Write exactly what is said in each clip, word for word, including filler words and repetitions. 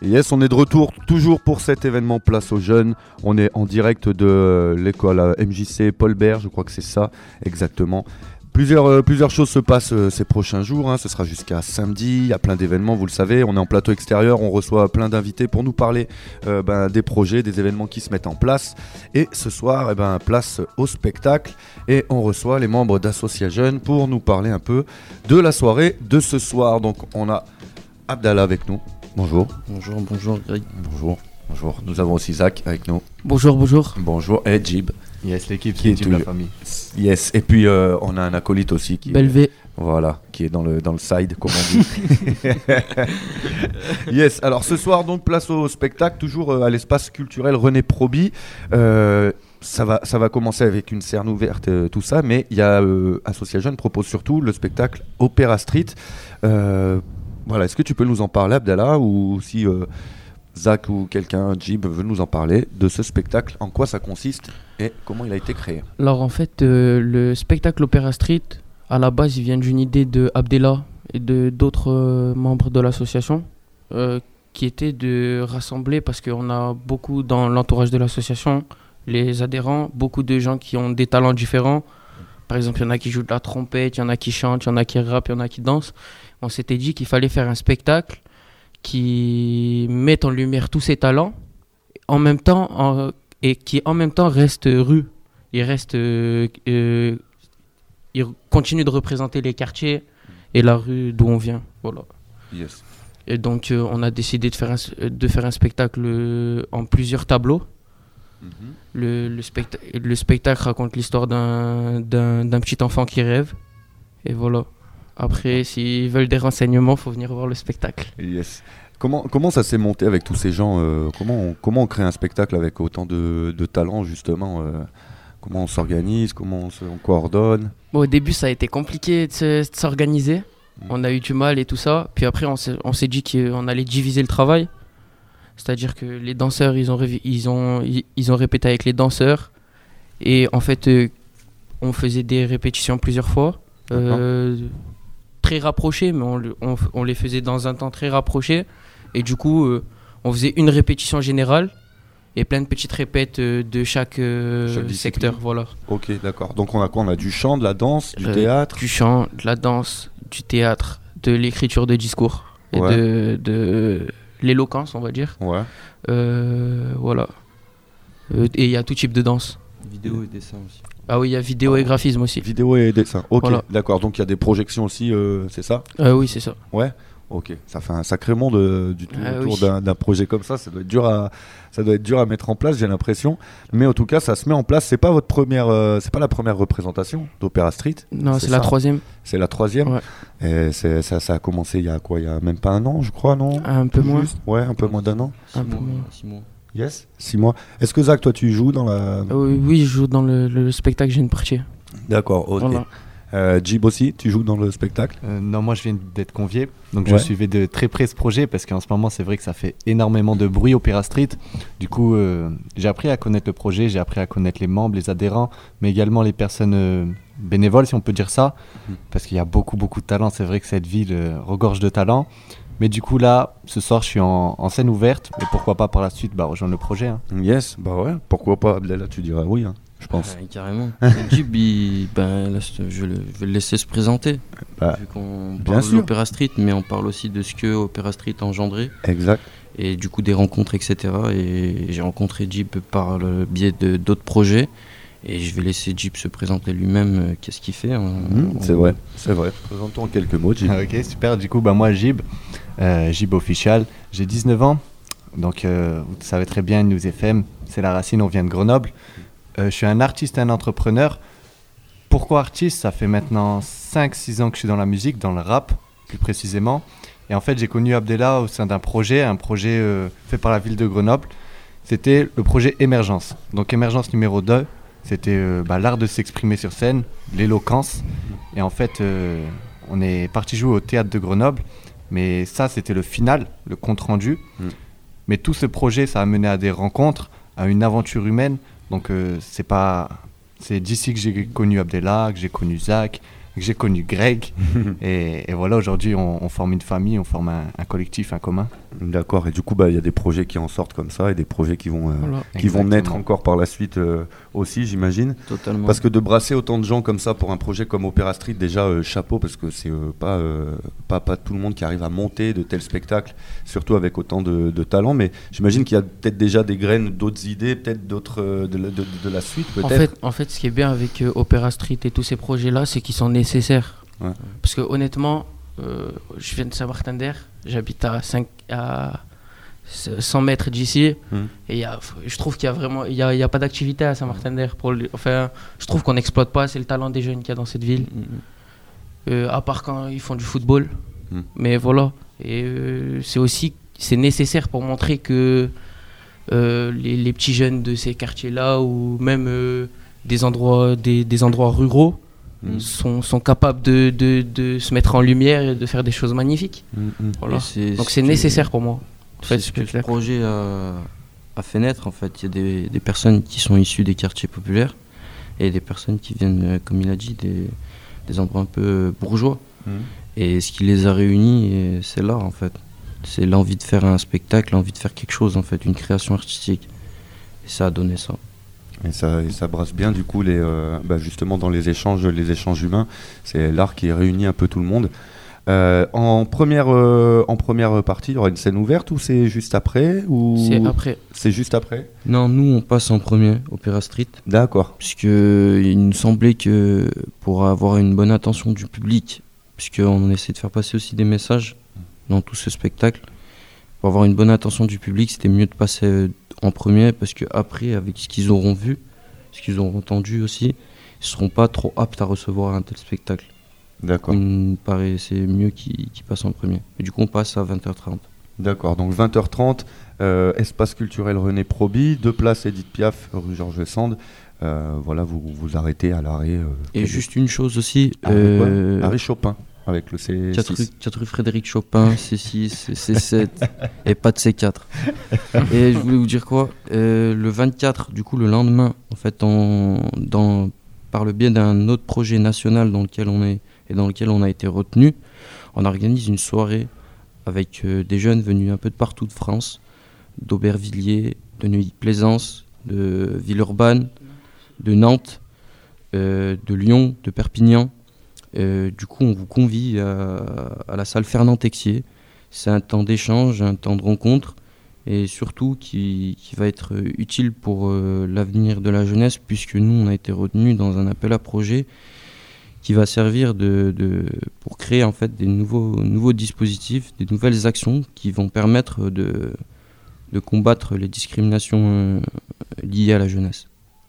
Yes, on est de retour toujours pour cet événement Place aux Jeunes. On est en direct de l'école M J C Paul Bert, je crois que c'est ça exactement. Plusieurs, euh, plusieurs choses se passent euh, ces prochains jours, hein. Ce sera jusqu'à samedi, il y a plein d'événements, vous le savez, on est en plateau extérieur, on reçoit plein d'invités pour nous parler euh, ben, des projets, des événements qui se mettent en place. Et ce soir, eh ben, place au spectacle et on reçoit les membres d'Associa Jeunes pour nous parler un peu de la soirée de ce soir. Donc on a Abdallah avec nous. Bonjour. Bonjour, bonjour Greg. Bonjour, bonjour. Nous avons aussi Zach avec nous. Bonjour, bonjour. Bonjour, et Jib. Yes, l'équipe, qui est Jib, la famille. Yes, et puis euh, on a un acolyte aussi qui Belvé. Est, voilà, qui est dans le, dans le side, comme on dit. Yes, alors ce soir, donc, place au spectacle, toujours euh, à l'espace culturel René Proby. Euh, ça, va, ça va commencer avec une scène ouverte, euh, tout ça, mais il y a euh, Associa Jeunes propose surtout le spectacle Opéra Street. Euh, Voilà, est-ce que tu peux nous en parler, Abdallah, ou si euh, Zach ou quelqu'un, Jib, veut nous en parler de ce spectacle, en quoi ça consiste et comment il a été créé? Alors en fait, euh, le spectacle Opéra Street, à la base, il vient d'une idée de Abdallah et de d'autres euh, membres de l'association, euh, qui était de rassembler, parce qu'on a beaucoup dans l'entourage de l'association, les adhérents, beaucoup de gens qui ont des talents différents. Par exemple, il y en a qui jouent de la trompette, il y en a qui chantent, il y en a qui rappent, il y en a qui dansent. On s'était dit qu'il fallait faire un spectacle qui mette en lumière tous ces talents en même temps, en, et qui en même temps reste rue. Il reste, euh, euh, il continue de représenter les quartiers et la rue d'où on vient. Voilà. Yes. Et donc, euh, on a décidé de faire un, de faire un spectacle euh, en plusieurs tableaux. Mm-hmm. Le, le, specta- le spectacle raconte l'histoire d'un, d'un, d'un petit enfant qui rêve. Et voilà. Après, s'ils veulent des renseignements, il faut venir voir le spectacle. Yes. Comment, comment ça s'est monté avec tous ces gens euh, comment, on, comment on crée un spectacle avec autant de, de talents, justement euh, comment on s'organise, comment on, se, on coordonne? Bon, au début, ça a été compliqué de, se, de s'organiser. Mmh. On a eu du mal et tout ça. Puis après, on s'est, on s'est dit qu'on allait diviser le travail. C'est-à-dire que les danseurs, ils ont, révi- ils ont, ils, ils ont répété avec les danseurs. Et en fait, euh, on faisait des répétitions plusieurs fois. Euh, très rapprochés, mais on, on, on les faisait dans un temps très rapproché. Et du coup, euh, on faisait une répétition générale et plein de petites répètes euh, de chaque, euh, chaque secteur. Voilà. Ok, d'accord. Donc on a quoi? On a du chant, de la danse, du euh, théâtre? Du chant, de la danse, du théâtre, de l'écriture de discours et ouais. de, de l'éloquence, on va dire. Ouais. Euh, voilà. Euh, et il y a tout type de danse. Vidéo et dessin aussi. Ah oui, il y a vidéo et graphisme aussi. Vidéo et dessin, ok, voilà. D'accord. Donc il y a des projections aussi, euh, c'est ça? euh, Oui, c'est ça. Ouais, ok. Ça fait un sacré monde euh, du tout ah, autour oui. d'un, d'un projet comme ça. Ça doit être dur à, ça doit être dur à mettre en place, j'ai l'impression. Mais en tout cas, ça se met en place. C'est pas votre première, euh, c'est pas la première représentation d'Opéra Street? Non, c'est, c'est la ça. troisième. C'est la troisième. Ouais. Et c'est, ça, ça a commencé il y a quoi? Il y a même pas un an, je crois, non? Un peu moins. Ouais, un peu moins d'un an. Six un mois, peu moins. Six mois. Yes, six mois. Est-ce que Zach, toi, tu joues dans la... Euh, oui, je joue dans le, le spectacle, j'ai une partie. D'accord, ok. Voilà. Euh, Jib aussi, tu joues dans le spectacle? euh, Non, moi je viens d'être convié, donc ouais. je suivais de très près ce projet parce qu'en ce moment c'est vrai que ça fait énormément de bruit Opéra Street. Du coup, euh, j'ai appris à connaître le projet, j'ai appris à connaître les membres, les adhérents, mais également les personnes euh, bénévoles, si on peut dire ça, mmh. parce qu'il y a beaucoup, beaucoup de talent. C'est vrai que cette ville euh, regorge de talent. Mais du coup là, ce soir je suis en, en scène ouverte, et pourquoi pas par la suite bah, rejoindre le projet. Hein. Yes, bah ouais, pourquoi pas, Abdallah, tu diras oui, hein, je pense. Ouais, carrément. Jib, il, ben, là, je, je, le, je vais le laisser se présenter, bah, vu qu'on parle de l'Opéra Street, mais on parle aussi de ce que Opéra Street a engendré. Exact. Et du coup des rencontres, et cetera. Et j'ai rencontré Jib par le biais de, d'autres projets. Et je vais laisser Jib se présenter lui-même, euh, qu'est-ce qu'il fait. Hein, mmh, c'est on... vrai, c'est vrai. Présentons en quelques mots, Jib. Ok, super. Du coup, bah, moi, Jib, euh, Jib Official, j'ai dix-neuf ans. Donc, euh, vous savez très bien, News F M, c'est la racine, on vient de Grenoble. Euh, je suis un artiste et un entrepreneur. Pourquoi artiste? Ça fait maintenant cinq six ans que je suis dans la musique, dans le rap, plus précisément. Et en fait, j'ai connu Abdallah au sein d'un projet, un projet euh, fait par la ville de Grenoble. C'était le projet Émergence. Donc, Émergence numéro deux. C'était euh, bah, l'art de s'exprimer sur scène, l'éloquence. Et en fait, euh, on est parti jouer au théâtre de Grenoble. Mais ça, c'était le final, le compte-rendu. Mm. Mais tout ce projet, ça a mené à des rencontres, à une aventure humaine. Donc, euh, c'est, pas... c'est d'ici que j'ai connu Abdallah, que j'ai connu Zach, que j'ai connu Greg. et, et voilà, aujourd'hui, on, on forme une famille, on forme un, un collectif, un commun. D'accord, et du coup, bah, il y a des projets qui en sortent comme ça et des projets qui vont, euh, Voilà. qui vont Exactement. naître encore par la suite euh, aussi, j'imagine. Totalement. Parce que de brasser autant de gens comme ça pour un projet comme Opéra Street, déjà euh, chapeau, parce que c'est euh, pas, euh, pas, pas tout le monde qui arrive à monter de tels spectacles, surtout avec autant de, de talent. Mais j'imagine qu'il y a peut-être déjà des graines, d'autres idées, peut-être d'autres euh, de, la- de, de la suite, peut-être. En fait, en fait, ce qui est bien avec euh, Opéra Street et tous ces projets-là, c'est qu'ils sont nécessaires. Ouais. Parce que honnêtement, euh, je viens de Saint-Martin-d'Air, j'habite à, cinq, à cent mètres d'ici, Mmh. et y a, je trouve qu'il y a vraiment, il y a, il y a pas d'activité à Saint-Martin-d'Air. Pour le- enfin, je trouve qu'on n'exploite pas assez le talent des jeunes qu'il y a dans cette ville, Mm, mm. euh, à part quand ils font du football. Mmh. Mais voilà, et euh, c'est aussi, c'est nécessaire pour montrer que euh, les, les petits jeunes de ces quartiers-là, ou même euh, des endroits, des, des endroits ruraux, Mmh. sont, sont capables de, de, de se mettre en lumière et de faire des choses magnifiques. Mmh, mmh. Voilà. Et c'est Donc ce c'est que- nécessaire pour moi. En fait, C'est ce je que peux ce faire. projet a, a fait naître. En fait, il y a des, des personnes qui sont issues des quartiers populaires et des personnes qui viennent, euh, comme il a dit, des, des endroits un peu bourgeois. Mmh. Et ce qui les a réunis, et c'est l'art en fait. C'est l'envie de faire un spectacle, l'envie de faire quelque chose en fait, une création artistique. Et ça a donné ça. Et ça, et ça brasse bien du coup les, euh, bah, justement dans les échanges, les échanges humains, c'est l'art qui réunit un peu tout le monde. Euh, en première, euh, en première partie, il y aura une scène ouverte ou c'est juste après ou C'est après. C'est juste après. Non, nous on passe en premier, Opéra Street, D'accord. puisque il nous semblait que pour avoir une bonne attention du public, puisqu'on essaie de faire passer aussi des messages dans tout ce spectacle, pour avoir une bonne attention du public, c'était mieux de passer euh, en premier, parce que après, avec ce qu'ils auront vu, ce qu'ils auront entendu aussi, ils seront pas trop aptes à recevoir un tel spectacle. D'accord. Il me paraît c'est mieux qu'ils qu'ils passent en premier. Et du coup, on passe à vingt heures trente. D'accord. Donc vingt heures trente, euh, espace culturel René Proby, deux places Édith Piaf, rue Georges Sand. Euh, voilà, vous vous arrêtez à l'arrêt. euh, Et juste une chose aussi, Arrêt euh, quoi Arrêt Chopin avec le C quatre rue, six. quatre rue Frédéric Chopin, C six, C sept et pas de C quatre. Et je voulais vous dire quoi, euh, le vingt-quatre, du coup le lendemain, en fait, en, dans, par le biais d'un autre projet national dans lequel on est et dans lequel on a été retenu, on organise une soirée avec euh, des jeunes venus un peu de partout de France, d'Aubervilliers, de Neuilly-Plaisance, de Villeurbanne, de Nantes, euh, de Lyon, de Perpignan. Euh, du coup, on vous convie à, à la salle Fernand Texier. C'est un temps d'échange, un temps de rencontre, et surtout qui, qui va être utile pour euh, l'avenir de la jeunesse, puisque nous, on a été retenus dans un appel à projet qui va servir de, de, pour créer en fait des nouveaux, nouveaux dispositifs, des nouvelles actions qui vont permettre de, de combattre les discriminations euh, liées à la jeunesse.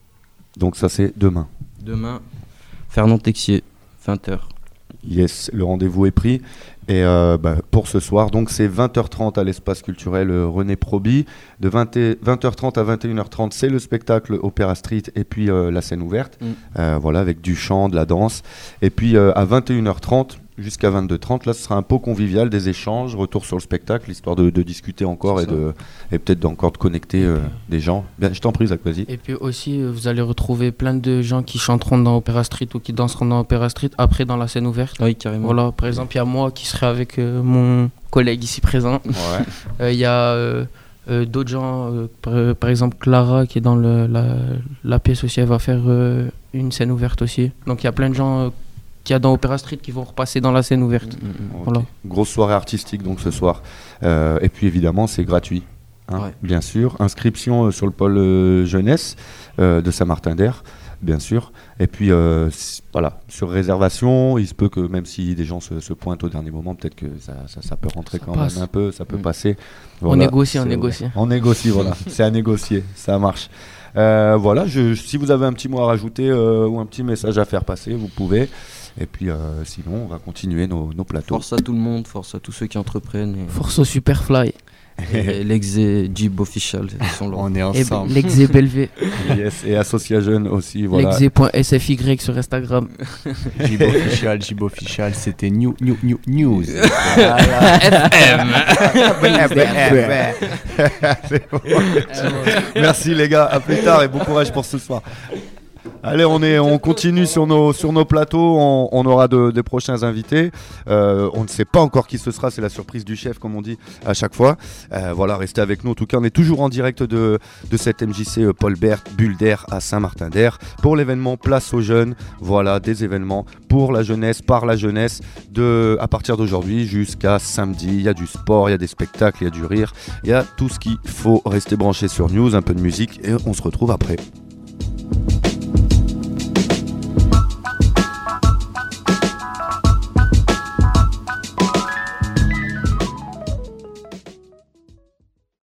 Donc ça c'est demain. Demain, Fernand Texier, vingt heures. Yes, le rendez-vous est pris. Et euh, bah, pour ce soir, donc c'est vingt heures trente à l'espace culturel euh, René Proby. De vingt heures trente à vingt et une heures trente, c'est le spectacle Opéra Street et puis euh, la scène ouverte. Mm. Euh, voilà, avec du chant, de la danse. Et puis euh, à vingt et une heures trente jusqu'à vingt-deux heures trente, là ce sera un pot convivial, des échanges, retour sur le spectacle, histoire de, de discuter encore C'est et, ça. de, et peut-être encore de connecter euh, des gens. Bien, je t'en prie, Zach, vas-y. Et puis aussi, euh, vous allez retrouver plein de gens qui chanteront dans Opéra Street ou qui danseront dans Opéra Street après dans la scène ouverte. Oui, carrément. Voilà, par exemple, il y a moi qui serai avec euh, mon collègue ici présent. Ouais. Euh, Il y a euh, euh, d'autres gens, euh, par, par exemple Clara qui est dans le, la, la pièce aussi, elle va faire euh, une scène ouverte aussi. Donc il y a plein de gens euh, qu'il y a dans Opéra Street qui vont repasser dans la scène ouverte. Mm, mm, mm. Ok. Voilà. Grosse soirée artistique donc ce soir. Euh, et puis évidemment, c'est gratuit. Hein, Ouais. Bien sûr. Inscription euh, sur le pôle euh, jeunesse euh, de Saint-Martin-d'Air, bien sûr. Et puis euh, c- voilà, sur réservation, il se peut que même si des gens se, se pointent au dernier moment, peut-être que ça, ça, ça peut rentrer Ça quand passe. même un peu, ça peut Mm. passer. On Voilà, négocie, on c'est- négocie. On négocie, voilà. C'est à négocier, ça marche. Euh, voilà, je, si vous avez un petit mot à rajouter euh, ou un petit message à faire passer, vous pouvez. Et puis euh, sinon, on va continuer nos, nos plateaux. Force à tout le monde, force à tous ceux qui entreprennent. Et, Force au Superfly. et l'exé Jeep Official, ils sont là. On est Et ensemble. l'exé Belvé. Yes, et Associa Jeune aussi, voilà. L'exé.sfy sur Instagram. Jibo official, Jibo official, c'était new, new, new, news. Merci les gars, à plus tard et bon courage pour ce soir. Allez, on, est, on continue sur nos, sur nos plateaux, on, on aura de, des prochains invités. Euh, on ne sait pas encore qui ce sera, c'est la surprise du chef, comme on dit à chaque fois. Euh, voilà, restez avec nous. En tout cas, on est toujours en direct de, de cette M J C Paul Bert, Bulle d'Air à Saint-Martin-d'Air pour l'événement Place aux Jeunes. Voilà, des événements pour la jeunesse, par la jeunesse, de, à partir d'aujourd'hui jusqu'à samedi. Il y a du sport, il y a des spectacles, il y a du rire, il y a tout ce qu'il faut. Rester branché sur News, un peu de musique et on se retrouve après.